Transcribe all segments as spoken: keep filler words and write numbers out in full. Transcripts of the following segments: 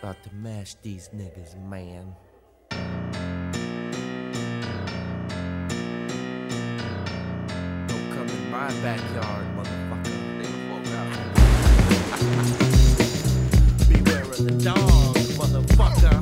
About to mash these niggas, man. Don't come in my backyard, motherfucker. Beware of the dog, motherfucker.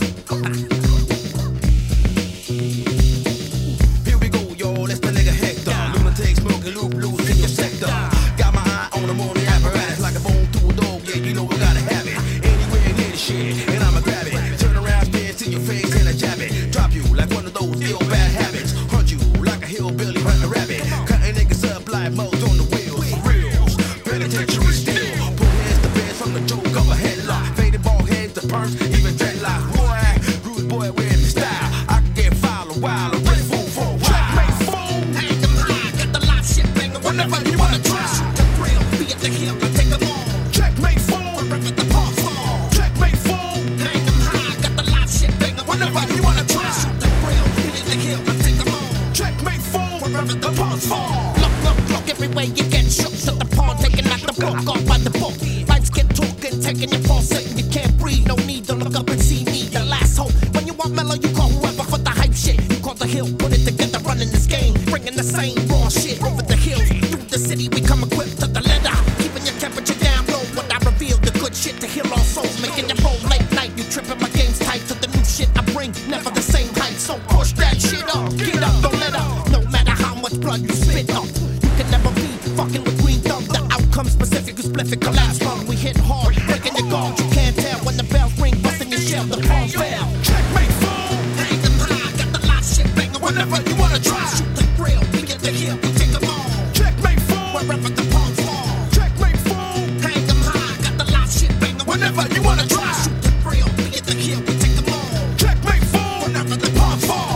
Here we go, y'all. That's the nigga Hector. Lunatic smoking loop loose in your sector. Got my eye on the morning apparatus like a bone to a dog. Yeah, you know I gotta have it. Anywhere near the shit, and I'ma grab it. Turn around, stare to your face, and I jab it. Drop you like one of those ill bad habits. Hunt you like a hillbilly hunting a rabbit. Cutting niggas up like moles on the wheels. For reals, penitentiary still. Put heads to beds from the joke of a headlock. Faded bald heads to perms, even dreadlocks. Boy, rude boy with the style. I can get foul a while. I'm ready for for a while. Checkmate fool. Hang them high, got the live shit banging. Whenever you wanna try, shoot the thrill. Be at the hill, I take them all. Checkmate fool. Wherever the park fall. Checkmate fool. Hang them high, got the live shit banging. Whenever you wanna try, shoot the thrill. Be at the hill, I take them all. Checkmate fool. Wherever the park fall. Look, look, look, everywhere you get shook. Shut the pawn, taking out the book, off by the book. Lights get talking, taking your false setting. You can't breathe, no need to look up and see me. The last hope. When you want mellow, you call whoever for the hype shit. You call the hill, put it together, running this game. Bringing the same raw shit over the hills. Through the city, we come equipped to the letter. Keeping your temperature down low when I reveal the good shit to heal all souls. Making you roll late night, you tripping my game's tight to the new shit I bring. Never the same height, so push that shit up. Get up, don't let up. No matter how much blood you spit up, you can never be fucking with green thumb. The outcome specific, you spliff collapse lung. We hit hard, breaking your guard. You can't tell when the bells ring, busting your shell. The palms fail. Checkmate fool. Hang them high, got the live shit banging. Whenever you wanna try, shoot the thrill. We get the hill, we take them all. Checkmate fool. Wherever the palms fall. Checkmate fool. Hang them high, got the live shit banging. Whenever you wanna try, shoot the thrill. We get the hill, we take them all. Checkmate fool. Whenever the palms fall.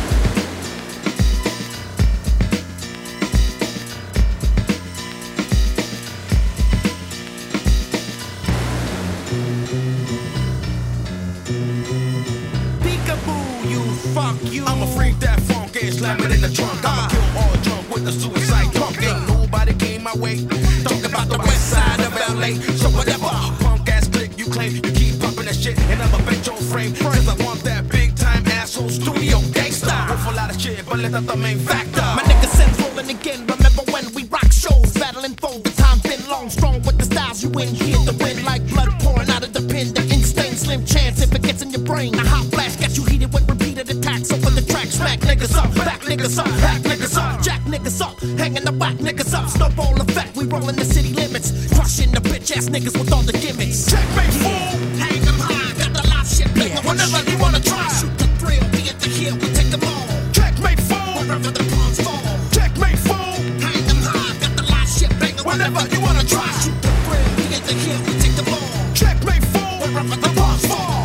Peekaboo, you fuck you. I'ma freak that funk and slam it in the trunk. I'ma kill all drunk with the suicide drunk. Ain't nobody came my way. Talk about the west side of L A. So whatever, punk ass click you claim, you keep pumping that shit and I'ma bet your frame. Cause I want that big time asshole studio gangsta. With a lot of shit, but that's the main factor. My nigga Sims rolling again. Remember when we rock shows, battling foes. The time's been long, strong with the styles you in here. The wind like blood pouring out of the pin. The ink stain, slim chance if it gets in your brain. A hot flash got you heated with repeated attacks over the track. Smack niggas up, back niggas up, back niggas up, jack niggas up, hanging the whack niggas up. Snowball effect, we rolling the city limits, crushing the bitch ass niggas with all the gimmicks. Checkmate fool. Hang them high, got the live shit banging. Whenever you wanna try, shoot the thrill. Be at the hill, we take them all. Checkmate fool. Wherever the palms fall. Checkmate fool. Hang them high, got the live shit banging. Whenever you wanna try, shoot the thrill. Be at the hill, we take them all. Checkmate fool. Wherever the palms fall.